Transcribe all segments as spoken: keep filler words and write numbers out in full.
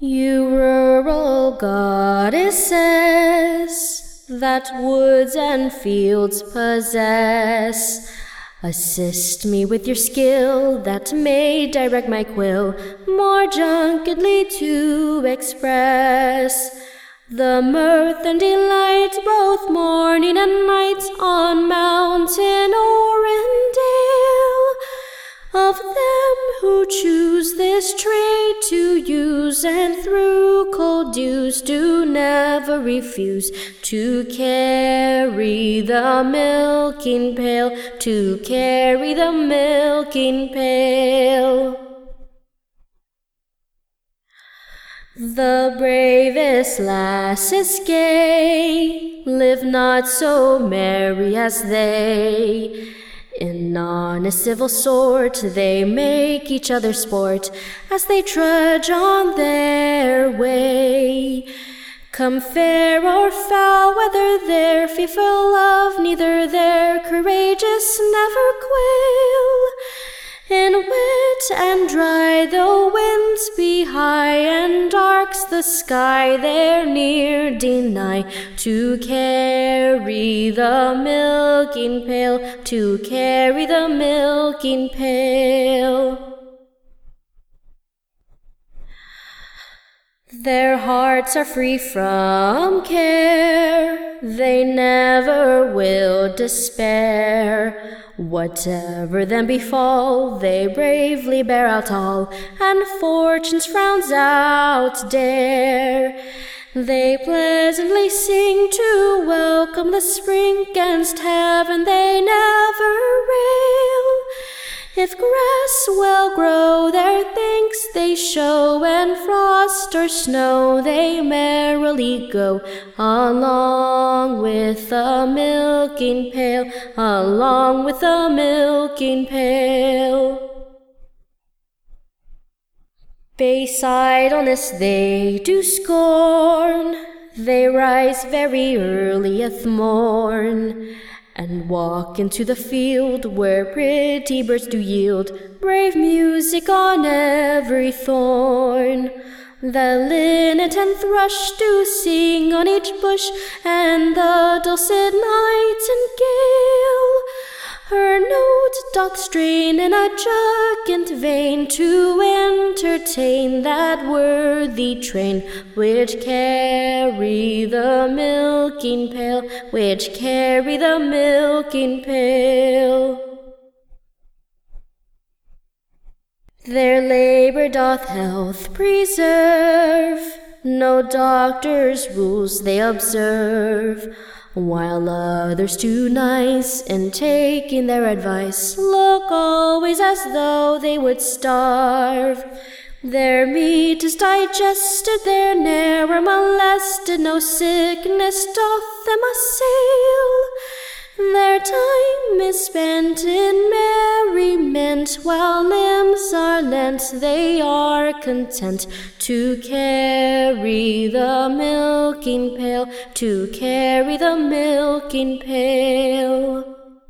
You rural goddesses that woods and fields possess, assist me with your skill that may direct my quill more junkedly to express the mirth and delight both morning and night on mountain or in dale, of them who choose this trade to use, and through cold dews do never refuse to carry the milking pail, to carry the milking pail. The bravest lasses gay live not so merry as they. In honest civil sort they make each other sport as they trudge on their way. Come fair or foul weather, their fearful love neither, their courageous never quail. In wet and dry, though winds be high and darks the sky, their near deny to carry the milking pail, to carry the milking pail. Their hearts are free from care, they never will despair. Whatever them befall, they bravely bear out all, and fortune's frowns out dare. They pleasantly sing to welcome the spring, 'gainst heaven they never rail. If grass well grow, their thanks they show, and frost or snow they merrily go along with the milking pail, along with the milking pail. Base idleness they do scorn, they rise very early at morn, and walk into the field where pretty birds do yield brave music on every thorn. The linnet and thrush do sing on each bush, and the dulcet nightingale her note doth strain in a jocund vein to entertain that worthy train which carry the milking pail, which carry the milking pail. Their labor doth health preserve, no doctor's rules they observe, while others too nice in taking their advice look always as though they would starve. Their meat is digested, they're ne'er molested, no sickness doth them assail. Their time is spent in merriment, while limbs are lent, they are content to carry the milking pail, to carry the milking pail.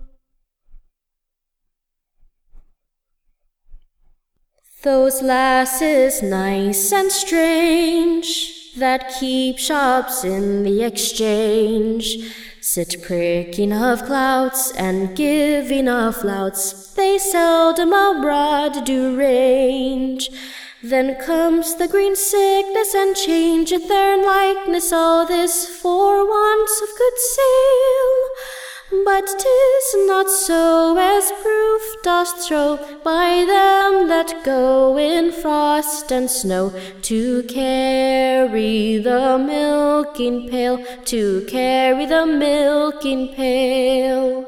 Those lasses nice and strange that keep shops in the exchange sit pricking of clouts and giving of flouts, they seldom abroad do range. Then comes the green sickness and changeth their likeness, all this for want of good sale. But 'tis not so, as proof doth show, by them that go in frost and snow to carry the milking pail, to carry the milking pail.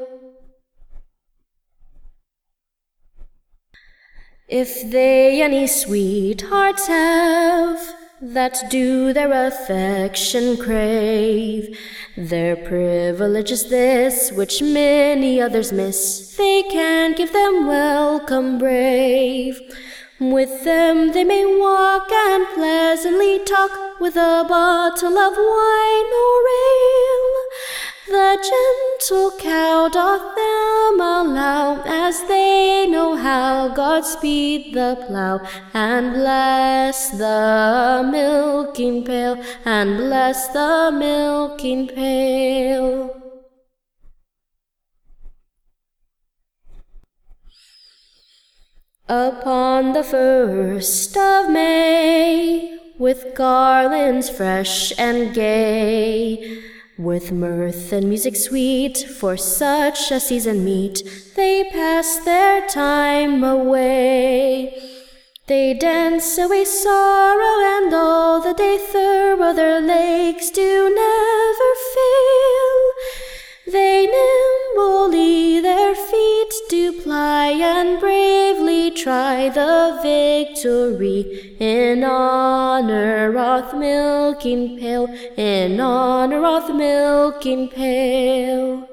If they any sweethearts have that do their affection crave, their privilege is this, which many others miss, they can give them welcome brave. With them they may walk and pleasantly talk, with a bottle of wine or ale, The gentle cow doth them allow, as they know how, God speed the plough, and bless the milking pail, and bless the milking pail. Upon the first of May, with garlands fresh and gay, with mirth and music sweet, for such a season meet, they pass their time away. They dance away sorrow, and all the day thorough their legs do never fail. They nimbly their feet do ply, and bravely try the victory. In honor of the milking pail, in honor of the milking pail.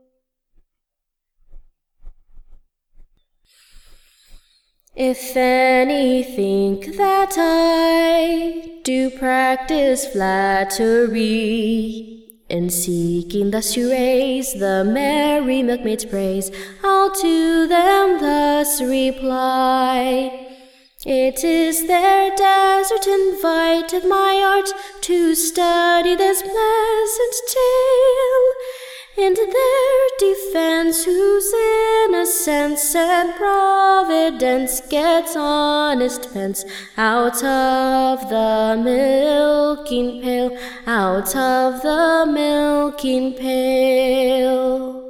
If any think that I do practice flattery, in seeking thus to raise the merry milkmaid's praise, I'll to them thus reply. It is their desert inviteth my art to study this pleasant tale. In their defense, whose innocence and providence gets honest pence out of the milking pail, out of the milking pail.